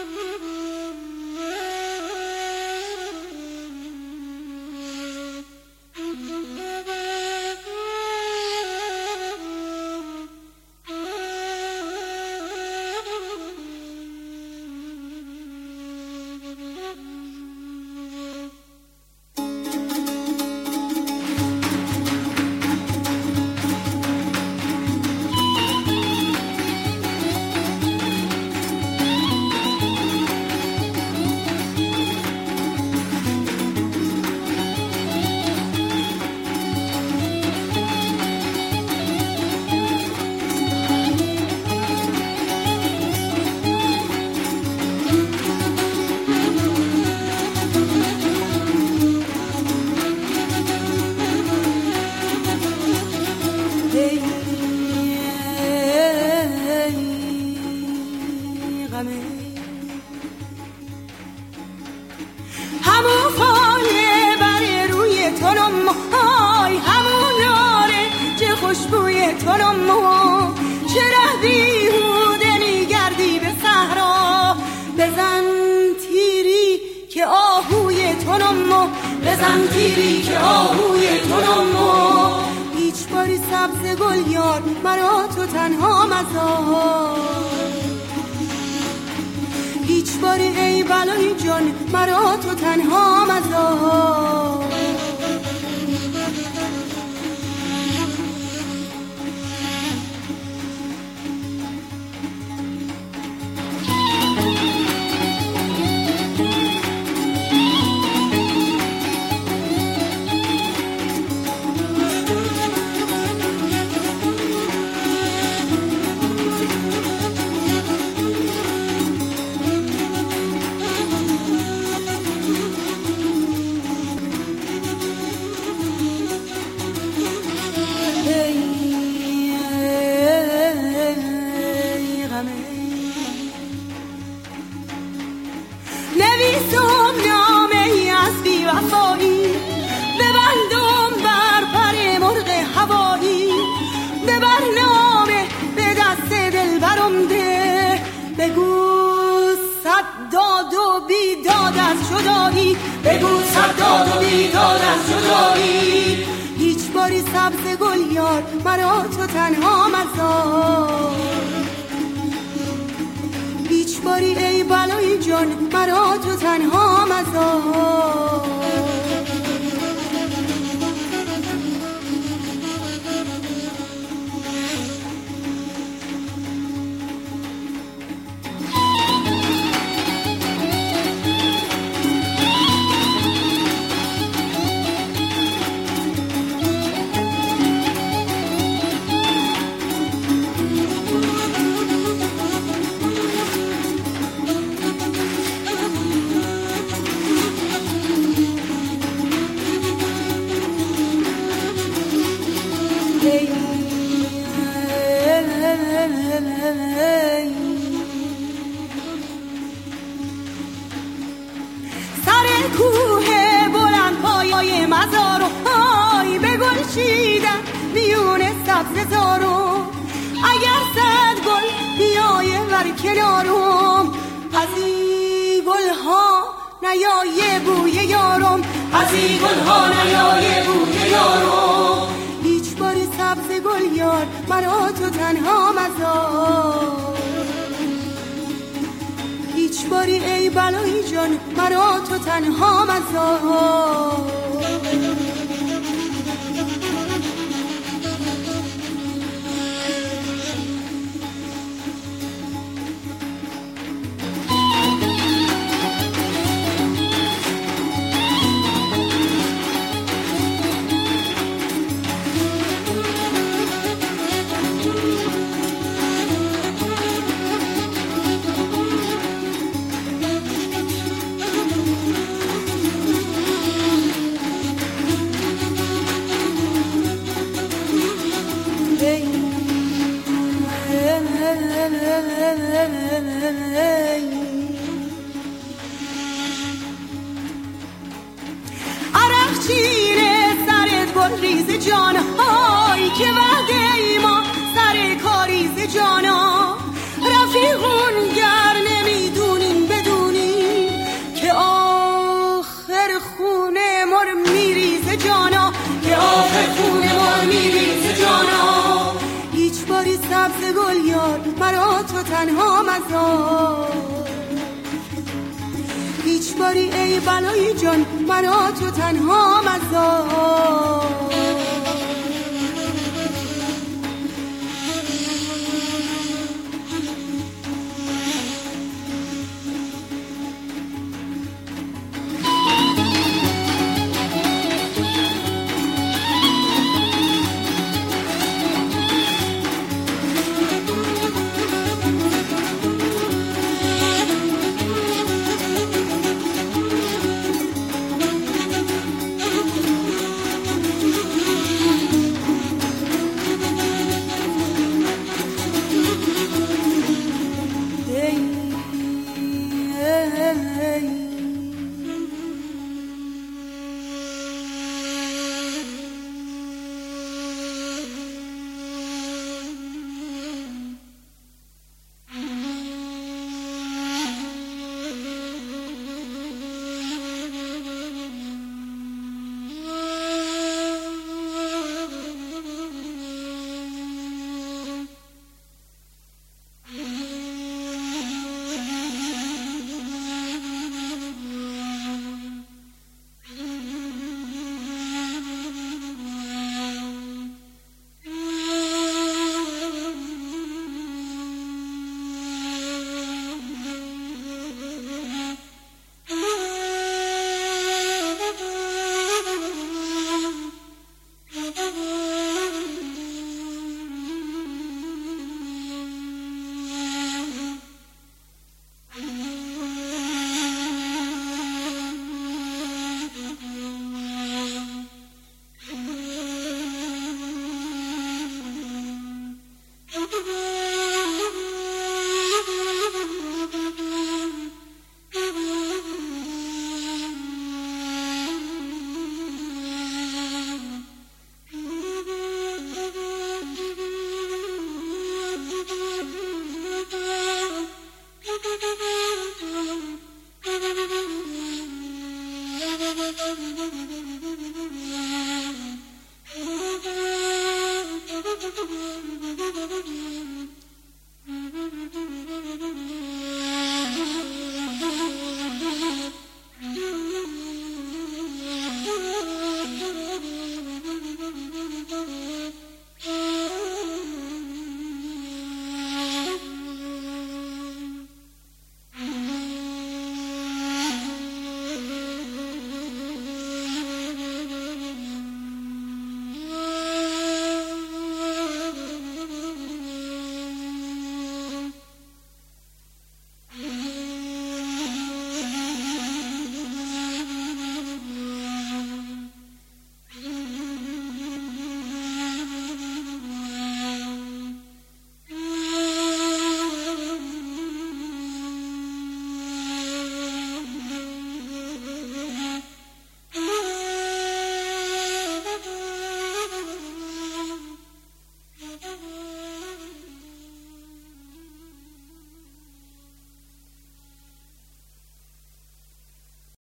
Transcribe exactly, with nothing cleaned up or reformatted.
بزن تیری که آهوی تنمو هیچ باری سبز گل یار مرا تو تنها مزار هیچ باری ای بلای جان مرا تو تنها مزار نویسم نامه ای از بی وفایی ببندم بر پر مرغ هوایی به برنامه به دست دل برم ده بگو صد داد و بیداد از جدایی بگو صد داد و بیداد از جدایی هیچ باری سبز گل یار مرا تو تنها مزار هیچ باری ای بلای جان مرا تو تنها مزار سر کوه بلند پایه مزارو آی به گل چیدن میون سبز زارو اگر صد گل بیایه ور کنارم از این گل ها نیایه بوی یارم از این گل ها نیایه بوی یارم هیچ باری سبز گل یار مرا تو تنها مزار هیچ باری ای بلای جان مرا تو تنها مزار عرق چیره سرت گل ریز جان های که وعده ای ما سر کاریز جانا رفیقون گر نمیدونیم به سبز گل یار مرا تو تنها مزار هیچ باری ای بلای جان مرا تو تنها مزار